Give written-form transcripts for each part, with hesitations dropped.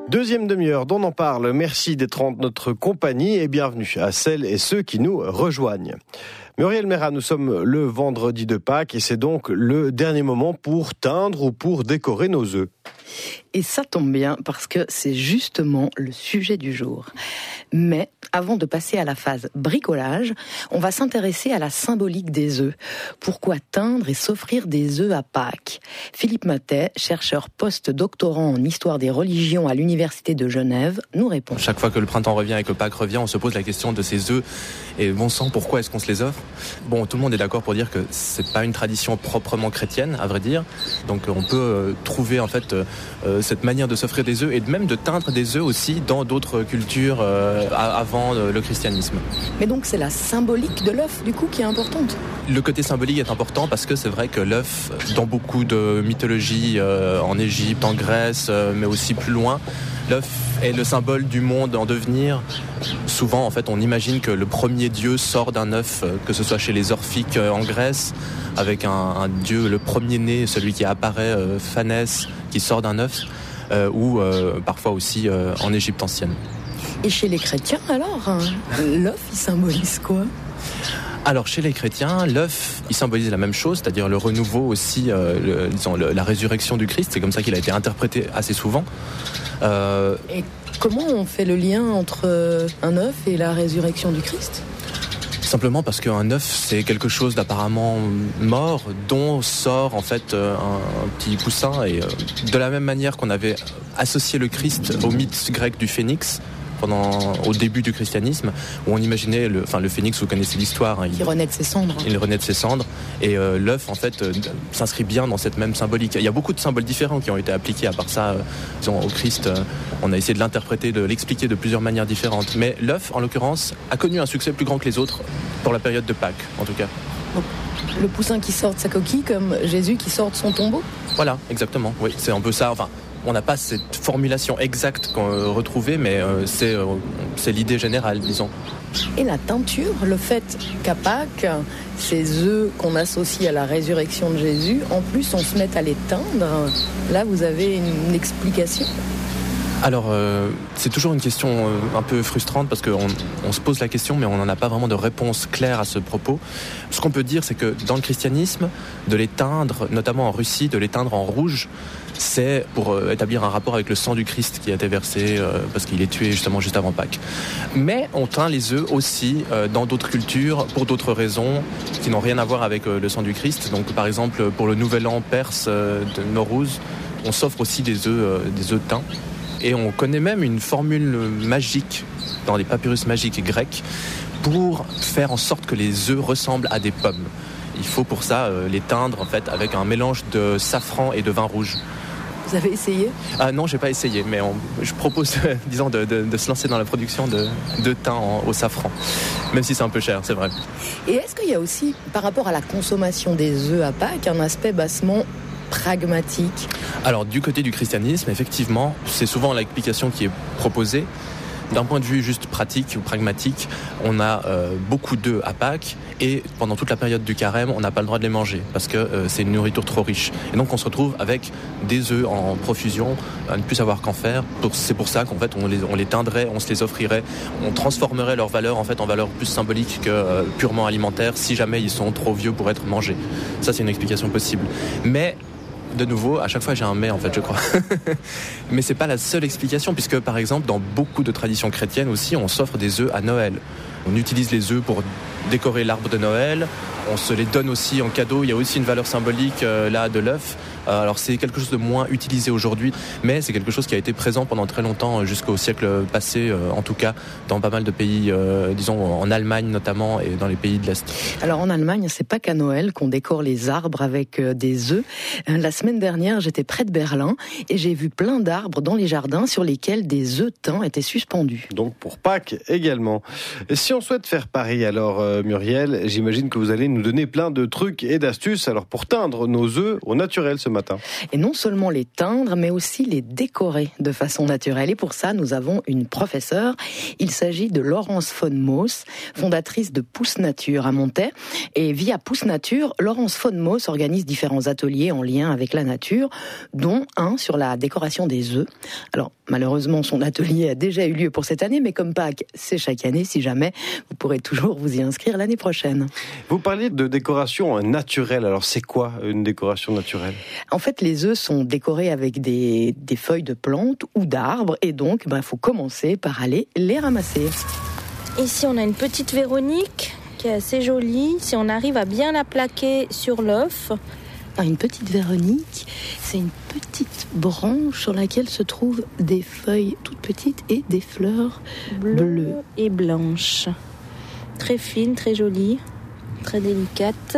Deuxième demi-heure d'On en parle. Merci d'être en notre compagnie et bienvenue à celles et ceux qui nous rejoignent. Muriel Mérat, nous sommes le vendredi de Pâques et c'est donc le dernier moment pour teindre ou pour décorer nos œufs. Et ça tombe bien parce que c'est justement le sujet du jour. Mais avant de passer à la phase bricolage, on va s'intéresser à la symbolique des œufs. Pourquoi teindre et s'offrir des œufs à Pâques ? Philippe Matet, chercheur post-doctorant en histoire des religions à l'Université de Genève, nous répond. Chaque fois que le printemps revient et que Pâques revient, on se pose la question de ces œufs. Et bon sang, pourquoi est-ce qu'on se les offre ? Bon, tout le monde est d'accord pour dire que c'est pas une tradition proprement chrétienne, à vrai dire. Donc on peut trouver en fait cette manière de s'offrir des œufs et même de teindre des œufs aussi dans d'autres cultures avant le christianisme. Mais donc c'est la symbolique de l'œuf du coup qui est importante. Le côté symbolique est important parce que c'est vrai que l'œuf, dans beaucoup de mythologies en Égypte, en Grèce, mais aussi plus loin, l'œuf est le symbole du monde en devenir. Souvent, en fait, on imagine que le premier dieu sort d'un œuf, que ce soit chez les Orphiques en Grèce, avec un dieu, le premier-né, celui qui apparaît, Phanès, qui sort d'un œuf, ou parfois aussi en Égypte ancienne. Et chez les chrétiens, alors, l'œuf, il symbolise quoi ? Alors chez les chrétiens, l'œuf, il symbolise la même chose, c'est-à-dire le renouveau aussi, la résurrection du Christ. C'est comme ça qu'il a été interprété assez souvent. Et comment on fait le lien entre un œuf et la résurrection du Christ ? Simplement parce qu'un œuf, c'est quelque chose d'apparemment mort, dont sort en fait un petit poussin. Et de la même manière qu'on avait associé le Christ au mythe grec du phénix, au début du christianisme, où on imaginait le phénix, vous connaissez l'histoire. Il renaît de ses cendres. Il renaît de ses cendres. Et l'œuf, en fait, s'inscrit bien dans cette même symbolique. Il y a beaucoup de symboles différents qui ont été appliqués. À part ça, au Christ, on a essayé de l'interpréter, de l'expliquer de plusieurs manières différentes. Mais l'œuf, en l'occurrence, a connu un succès plus grand que les autres pour la période de Pâques, en tout cas. Donc, le poussin qui sort de sa coquille, comme Jésus qui sort de son tombeau ? Voilà, exactement. Oui, c'est un peu ça. Enfin, on n'a pas cette formulation exacte qu'on retrouvait, mais c'est l'idée générale, disons. Et la teinture, le fait qu'à Pâques, ces œufs qu'on associe à la résurrection de Jésus, en plus on se mette à les teindre, là vous avez une explication ? Alors, c'est toujours une question un peu frustrante parce qu'on se pose la question, mais on n'en a pas vraiment de réponse claire à ce propos. Ce qu'on peut dire, c'est que dans le christianisme, de les teindre, notamment en Russie, de les teindre en rouge, c'est pour établir un rapport avec le sang du Christ qui a été versé parce qu'il est tué justement juste avant Pâques. Mais on teint les œufs aussi dans d'autres cultures pour d'autres raisons qui n'ont rien à voir avec le sang du Christ. Donc, par exemple, pour le nouvel an perse de Nowruz, on s'offre aussi des œufs teints. Et on connaît même une formule magique dans les papyrus magiques grecs pour faire en sorte que les œufs ressemblent à des pommes. Il faut pour ça les teindre en fait avec un mélange de safran et de vin rouge. Vous avez essayé ? Ah non, j'ai pas essayé, mais je propose, disons, de se lancer dans la production de thym au safran, même si c'est un peu cher, c'est vrai. Et est-ce qu'il y a aussi, par rapport à la consommation des œufs à Pâques, un aspect bassement pragmatique ? Alors, du côté du christianisme, effectivement, c'est souvent l'explication qui est proposée. D'un point de vue juste pratique ou pragmatique, on a beaucoup d'œufs à Pâques et pendant toute la période du carême, on n'a pas le droit de les manger parce que c'est une nourriture trop riche. Et donc on se retrouve avec des œufs en profusion, à ne plus savoir qu'en faire. C'est pour ça qu'en fait on les teindrait, on se les offrirait, on transformerait leur valeur en fait en valeur plus symbolique que purement alimentaire si jamais ils sont trop vieux pour être mangés. Ça c'est une explication possible. Mais de nouveau, à chaque fois j'ai un mais en fait, je crois. Mais c'est pas la seule explication puisque par exemple dans beaucoup de traditions chrétiennes aussi, on s'offre des œufs à Noël. On utilise les œufs pour décorer l'arbre de Noël. On se les donne aussi en cadeau. Il y a aussi une valeur symbolique là de l'œuf. Alors c'est quelque chose de moins utilisé aujourd'hui, mais c'est quelque chose qui a été présent pendant très longtemps, jusqu'au siècle passé, en tout cas dans pas mal de pays, disons en Allemagne notamment et dans les pays de l'Est. Alors en Allemagne, c'est pas qu'à Noël qu'on décore les arbres avec des œufs. La semaine dernière, j'étais près de Berlin et j'ai vu plein d'arbres dans les jardins sur lesquels des œufs teints étaient suspendus. Donc pour Pâques également. Et si on souhaite faire pareil, alors Muriel, j'imagine que vous allez nous donner plein de trucs et d'astuces alors pour teindre nos œufs au naturel ce matin. Et non seulement les teindre, mais aussi les décorer de façon naturelle. Et pour ça, nous avons une professeure. Il s'agit de Laurence von Moos, fondatrice de Pousse Nature à Montaix. Et via Pousse Nature, Laurence von Moos organise différents ateliers en lien avec la nature, dont un sur la décoration des œufs. Alors, Malheureusement, son atelier a déjà eu lieu pour cette année, mais comme Pâques, c'est chaque année, si jamais, vous pourrez toujours vous y inscrire l'année prochaine. Vous parliez de décoration naturelle. Alors, c'est quoi une décoration naturelle ? En fait, les œufs sont décorés avec des feuilles de plantes ou d'arbres, et donc, il faut commencer par aller les ramasser. Ici, on a une petite Véronique qui est assez jolie. Si on arrive à bien la plaquer sur l'œuf. Une petite Véronique, c'est une petite branche sur laquelle se trouvent des feuilles toutes petites et des fleurs bleues et blanches. Très fines, très jolies, très délicates.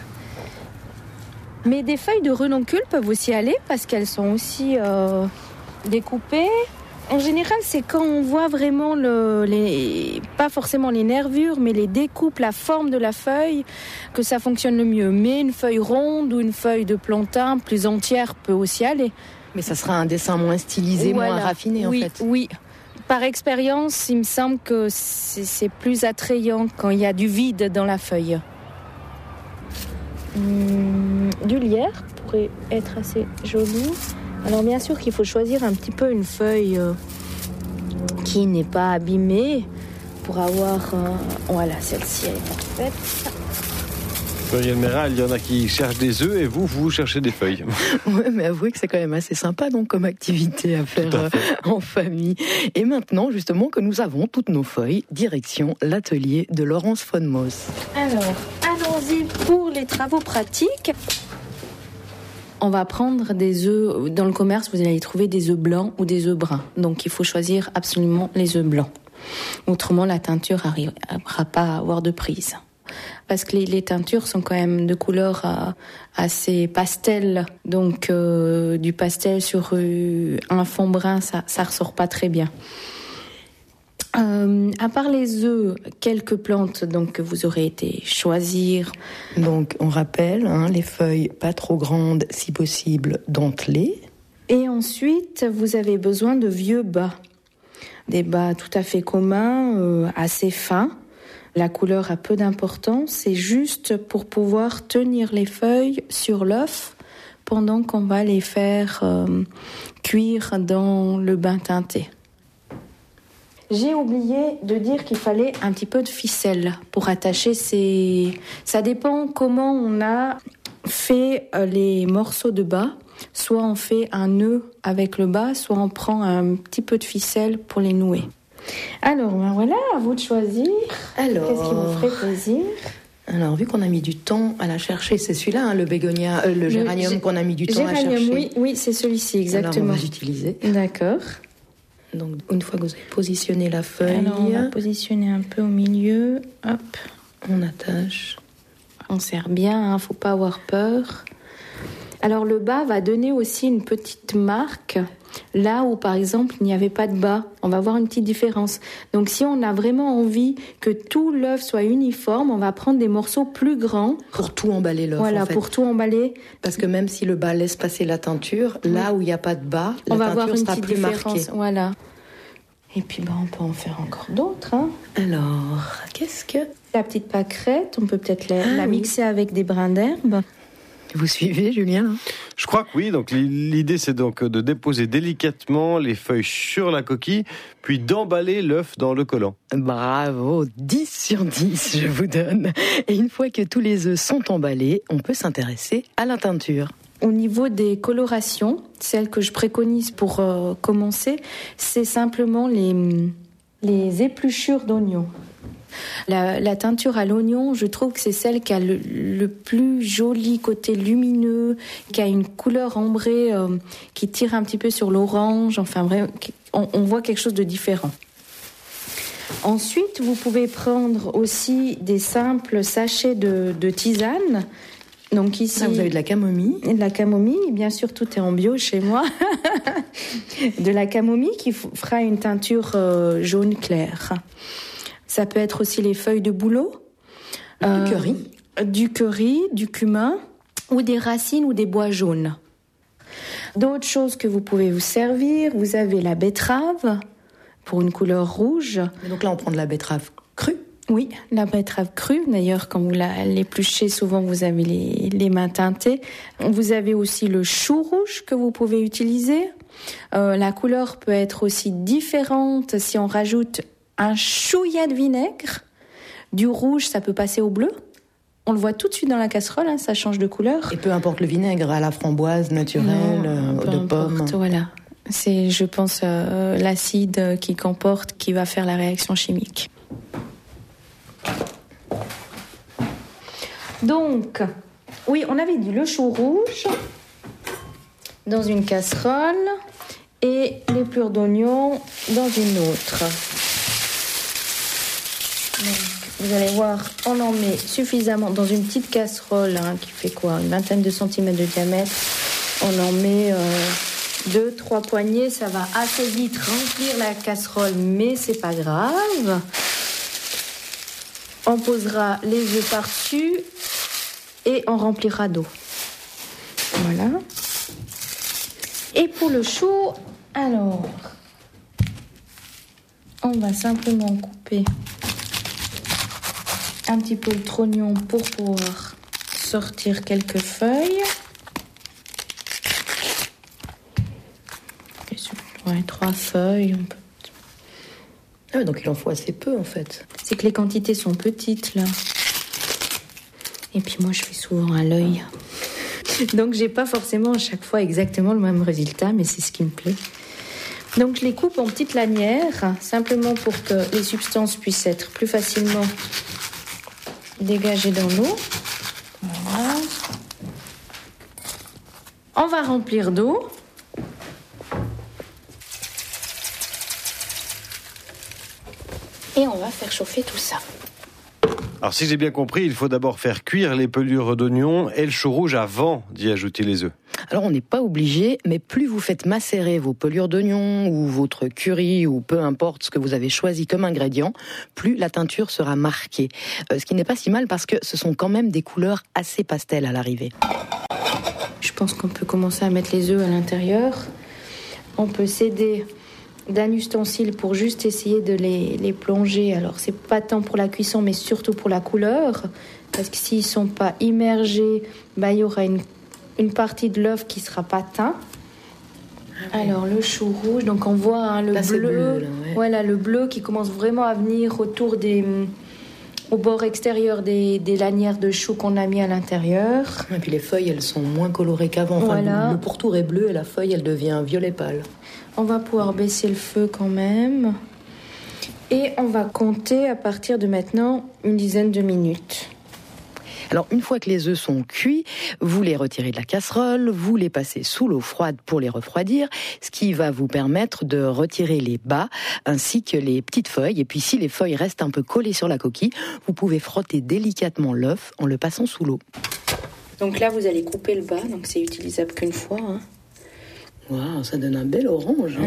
Mais des feuilles de renoncules peuvent aussi aller parce qu'elles sont aussi découpées. En général, c'est quand on voit vraiment pas forcément les nervures, mais les découpes, la forme de la feuille, que ça fonctionne le mieux. Mais une feuille ronde ou une feuille de plantain plus entière peut aussi aller. Mais ça sera un dessin moins stylisé, moins raffiné en fait. Oui. Par expérience, il me semble que c'est plus attrayant quand il y a du vide dans la feuille. Du lierre pourrait être assez joli. Alors bien sûr qu'il faut choisir un petit peu une feuille qui n'est pas abîmée pour avoir... Voilà, celle-ci elle est parfaite. Muriel Mérat, il y en a qui cherchent des œufs et vous cherchez des feuilles. Oui, mais avouez que c'est quand même assez sympa donc, comme activité à faire en famille. Et maintenant, justement, que nous avons toutes nos feuilles, direction l'atelier de Laurence Fonmos. Alors, allons-y pour les travaux pratiques. On va prendre des œufs. Dans le commerce, vous allez trouver des œufs blancs ou des œufs bruns. Donc, il faut choisir absolument les œufs blancs. Autrement, la teinture n'arrivera pas à avoir de prise. Parce que les teintures sont quand même de couleur assez pastel. Donc, du pastel sur un fond brun, ça ressort pas très bien. À part les œufs, quelques plantes donc, que vous aurez été choisir. Donc on rappelle, les feuilles pas trop grandes, si possible dentelées. Et ensuite, vous avez besoin de vieux bas. Des bas tout à fait communs, assez fins. La couleur a peu d'importance, c'est juste pour pouvoir tenir les feuilles sur l'œuf pendant qu'on va les faire cuire dans le bain teinté. J'ai oublié de dire qu'il fallait un petit peu de ficelle pour attacher ces... Ça dépend comment on a fait les morceaux de bas. Soit on fait un nœud avec le bas, soit on prend un petit peu de ficelle pour les nouer. Alors, voilà, à vous de choisir. Alors, qu'est-ce qui vous ferait plaisir ? Alors, vu qu'on a mis du temps à la chercher, c'est celui-là, le bégonia, le géranium qu'on a mis du temps à chercher. Oui, c'est celui-ci, exactement. Alors, on va l'utiliser. D'accord. Donc, une fois que vous avez positionné la feuille... Alors, on va positionner un peu au milieu. Hop. On attache. On serre bien, faut pas avoir peur. Alors, le bas va donner aussi une petite marque. Là où, par exemple, il n'y avait pas de bas, on va voir une petite différence. Donc, si on a vraiment envie que tout l'œuf soit uniforme, on va prendre des morceaux plus grands. Pour tout emballer l'œuf, voilà, en fait. Pour tout emballer. Parce que même si le bas laisse passer la teinture, là où il n'y a pas de bas, on la va teinture sera plus marquée. Voilà. Et puis, on peut en faire encore d'autres. Alors, qu'est-ce que... La petite pâquerette, on peut peut-être la mixer avec des brins d'herbe. Vous suivez, Julien ? Je crois que oui. Donc l'idée, c'est donc de déposer délicatement les feuilles sur la coquille, puis d'emballer l'œuf dans le collant. Bravo, 10 sur 10, je vous donne. Et une fois que tous les œufs sont emballés, on peut s'intéresser à la teinture. Au niveau des colorations, celles que je préconise pour commencer, c'est simplement les épluchures d'oignons. La teinture à l'oignon, je trouve que c'est celle qui a le plus joli côté lumineux, qui a une couleur ambrée qui tire un petit peu sur l'orange. Enfin, vraiment, on voit quelque chose de différent. Ensuite, vous pouvez prendre aussi des simples sachets de tisane. Donc ici, vous avez de la camomille. De la camomille, bien sûr, tout est en bio chez moi. De la camomille qui fera une teinture jaune clair. Ça peut être aussi les feuilles de bouleau. Du curry, du cumin, ou des racines ou des bois jaunes. D'autres choses que vous pouvez vous servir, vous avez la betterave pour une couleur rouge. Et donc là, on prend de la betterave crue. Oui, la betterave crue. D'ailleurs, quand vous l'épluchez, souvent vous avez les mains teintées. Vous avez aussi le chou rouge que vous pouvez utiliser. La couleur peut être aussi différente si on rajoute un chouïa de vinaigre. Du rouge, ça peut passer au bleu. On le voit tout de suite dans la casserole, ça change de couleur. Et peu importe le vinaigre, à la framboise naturelle, de pomme. Voilà. C'est, je pense, l'acide qu'il comporte qui va faire la réaction chimique. Donc, oui, on avait dit le chou rouge dans une casserole et l'éplure d'oignon dans une autre. Donc, vous allez voir, on en met suffisamment dans une petite casserole qui fait quoi, une vingtaine de centimètres de diamètre. On en met 2-3 poignées, ça va assez vite remplir la casserole, mais c'est pas grave. On posera les œufs par-dessus et on remplira d'eau. Voilà. Et pour le chou, alors, on va simplement couper un petit peu le trognon pour pouvoir sortir quelques feuilles. Ouais, 3 feuilles. Ah, donc il en faut assez peu en fait. C'est que les quantités sont petites là. Et puis moi je fais souvent à l'œil. Donc j'ai pas forcément à chaque fois exactement le même résultat, mais c'est ce qui me plaît. Donc je les coupe en petites lanières, simplement pour que les substances puissent être plus facilement dégagées dans l'eau. Voilà. On va remplir d'eau. Et on va faire chauffer tout ça. Alors si j'ai bien compris, il faut d'abord faire cuire les pelures d'oignons et le chou rouge avant d'y ajouter les œufs. Alors on n'est pas obligé, mais plus vous faites macérer vos pelures d'oignons ou votre curry ou peu importe ce que vous avez choisi comme ingrédient, plus la teinture sera marquée. Ce qui n'est pas si mal parce que ce sont quand même des couleurs assez pastel à l'arrivée. Je pense qu'on peut commencer à mettre les œufs à l'intérieur. On peut s'aider d'un ustensile pour juste essayer de les plonger. Alors c'est pas tant pour la cuisson mais surtout pour la couleur, parce que s'ils sont pas immergés, il y aura une partie de l'œuf qui sera pas teint. Ah oui. Alors le chou rouge, donc on voit le bleu, là, ouais. Voilà, le bleu qui commence vraiment à venir autour au bord extérieur des lanières de chou qu'on a mis à l'intérieur. Et puis les feuilles, elles sont moins colorées qu'avant. Enfin, voilà. Le pourtour est bleu et la feuille, elle devient violet pâle. On va pouvoir baisser le feu quand même. Et on va compter à partir de maintenant une dizaine de minutes. Alors, une fois que les œufs sont cuits, vous les retirez de la casserole, vous les passez sous l'eau froide pour les refroidir, ce qui va vous permettre de retirer les bas ainsi que les petites feuilles. Et puis, si les feuilles restent un peu collées sur la coquille, vous pouvez frotter délicatement l'œuf en le passant sous l'eau. Donc là, vous allez couper le bas, donc c'est utilisable qu'une fois. Waouh, ça donne un bel orange.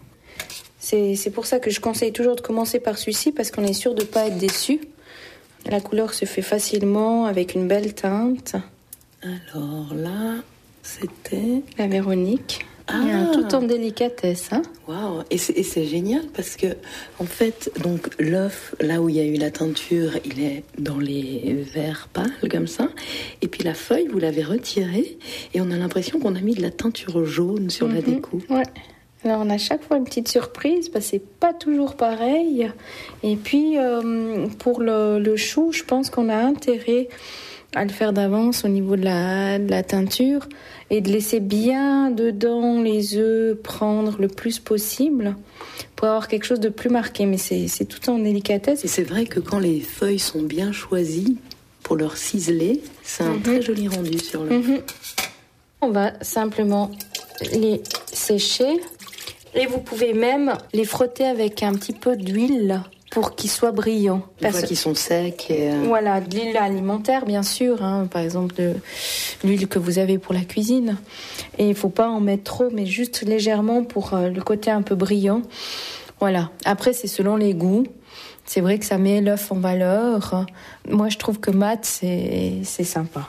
C'est pour ça que je conseille toujours de commencer par celui-ci, parce qu'on est sûr de ne pas être déçu. La couleur se fait facilement avec une belle teinte. Alors là, c'était la Véronique. Tout en délicatesse. Waouh, et c'est génial parce que en fait, donc l'œuf, là où il y a eu la teinture, il est dans les verts pâles comme ça. Et puis la feuille, vous l'avez retirée et on a l'impression qu'on a mis de la teinture jaune sur la découpe. Ouais. Alors on a chaque fois une petite surprise, parce que c'est pas toujours pareil. Et puis pour le chou, je pense qu'on a intérêt à le faire d'avance au niveau de la teinture et de laisser bien dedans les œufs prendre le plus possible pour avoir quelque chose de plus marqué. Mais c'est tout en délicatesse. Et c'est vrai que quand les feuilles sont bien choisies pour leur ciseler, c'est un très joli rendu sur l'œuf. On va simplement les sécher. Et vous pouvez même les frotter avec un petit peu d'huile pour qu'ils soient brillants. Une fois qu'ils sont secs. Voilà, de l'huile alimentaire, bien sûr. Par exemple, de l'huile que vous avez pour la cuisine. Et il ne faut pas en mettre trop, mais juste légèrement pour le côté un peu brillant. Voilà. Après, c'est selon les goûts. C'est vrai que ça met l'œuf en valeur. Moi, je trouve que mat, c'est sympa.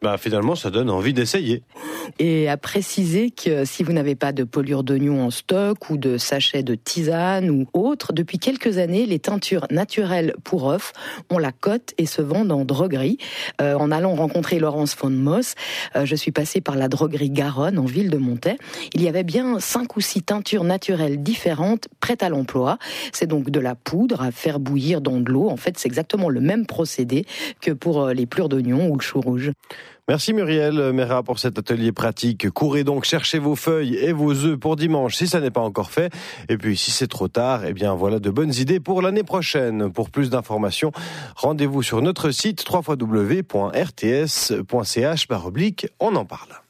Finalement, ça donne envie d'essayer. Et à préciser que si vous n'avez pas de pelure d'oignon en stock ou de sachet de tisane ou autre, depuis quelques années, les teintures naturelles pour œufs ont la cote et se vendent en droguerie. En allant rencontrer Laurence von Moos, je suis passée par la droguerie Garonne en ville de Montaix. Il y avait bien 5 ou 6 teintures naturelles différentes prêtes à l'emploi. C'est donc de la poudre à faire bouillir dans de l'eau. En fait, c'est exactement le même procédé que pour les pelures d'oignon ou le chou rouge. Merci Muriel Mérat pour cet atelier pratique. Courez donc chercher vos feuilles et vos œufs pour dimanche si ça n'est pas encore fait. Et puis si c'est trop tard, voilà de bonnes idées pour l'année prochaine. Pour plus d'informations, rendez-vous sur notre site www.rts.ch/on en parle.